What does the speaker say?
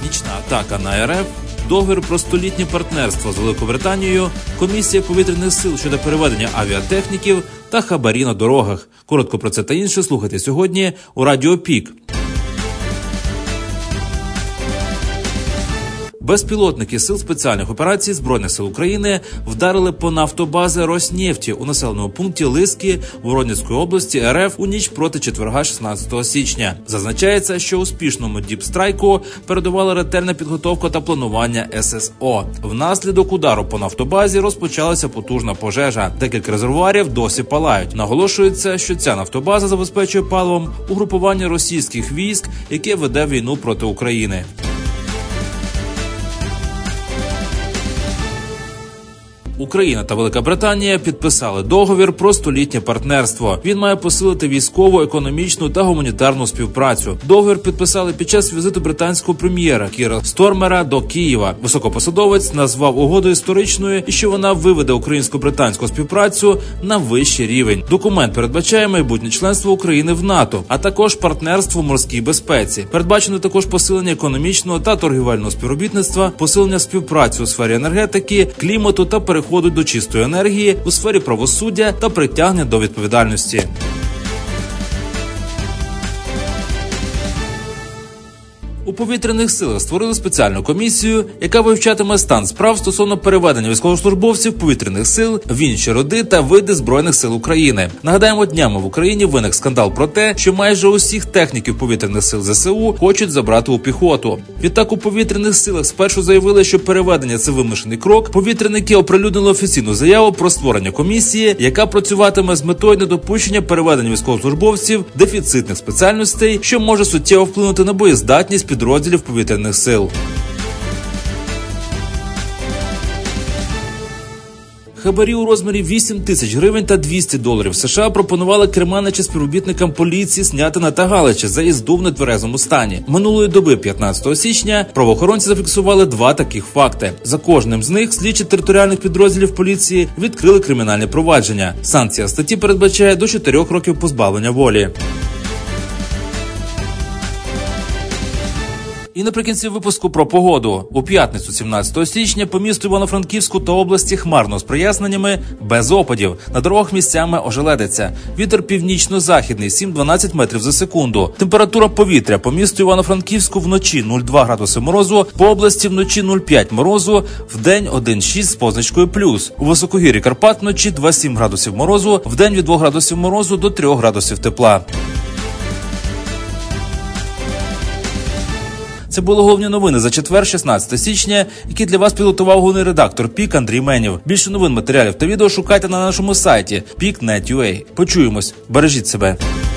Нічна атака на РФ, договір про столітнє партнерство з Великобританією, комісія повітряних сил щодо переведення авіатехніків та хабарі на дорогах. Коротко про це та інше слухайте сьогодні у Радіо Пік. Безпілотники Сил спеціальних операцій Збройних сил України вдарили по нафтобази Роснефті у населеному пункті Лиски Воронезької області РФ у ніч проти четверга 16 січня. Зазначається, що успішному діпстрайку передувала ретельна підготовка та планування ССО. Внаслідок удару по нафтобазі розпочалася потужна пожежа. Декілька резервуарів досі палають. Наголошується, що ця нафтобаза забезпечує паливом угрупування російських військ, яке веде війну проти України. Україна та Велика Британія підписали договір про столітнє партнерство. Він має посилити військову, економічну та гуманітарну співпрацю. Договір підписали під час візиту британського прем'єра Кіра Стормера до Києва. Високопосадовець назвав угоду історичною і що вона виведе українсько-британську співпрацю на вищий рівень. Документ передбачає майбутнє членство України в НАТО, а також партнерство в морській безпеці. Передбачено також посилення економічного та торгівельного співробітництва, посилення співпраці у сфері енергетики, клімату та переходу до чистої енергії, у сфері правосуддя та притягнення до відповідальності. У повітряних силах створили спеціальну комісію, яка вивчатиме стан справ стосовно переведення військовослужбовців повітряних сил в інші роди та види Збройних сил України. Нагадаємо, днями в Україні виник скандал про те, що майже усіх техніків повітряних сил ЗСУ хочуть забрати у піхоту. Відтак у повітряних силах спершу заявили, що переведення – це вимушений крок. Повітряники оприлюднили офіційну заяву про створення комісії, яка працюватиме з метою недопущення переведення військовослужбовців дефіцитних спеціальностей, що може суттєво вплинути на боєздатність підрозділів повітряних сил. Хабарі у розмірі 8 тисяч гривень та $200 США пропонували керманичі співробітникам поліції Снятина та Галича за їзду в нетверезому стані. Минулої доби, 15 січня, правоохоронці зафіксували 2 таких факти. За кожним з них слідчі територіальних підрозділів поліції відкрили кримінальне провадження. Санкція статті передбачає до 4 років позбавлення волі. І наприкінці випуску про погоду. У п'ятницю, 17 січня, по місту Івано-Франківську та області хмарно з проясненнями, без опадів. На дорогах місцями ожеледиться. Вітер північно-західний, 7-12 метрів за секунду. Температура повітря по місту Івано-Франківську вночі 0,2 градуси морозу, по області вночі 0,5 морозу, вдень 1,6 з позначкою плюс. У високогір'ї Карпат вночі 2,7 градусів морозу, вдень від 2 градусів морозу до 3 градусів тепла. Це були головні новини за четвер, 16 січня, які для вас підготував головний редактор Пік Андрій Менів. Більше новин, матеріалів та відео шукайте на нашому сайті peak.net.ua. Почуємось. Бережіть себе.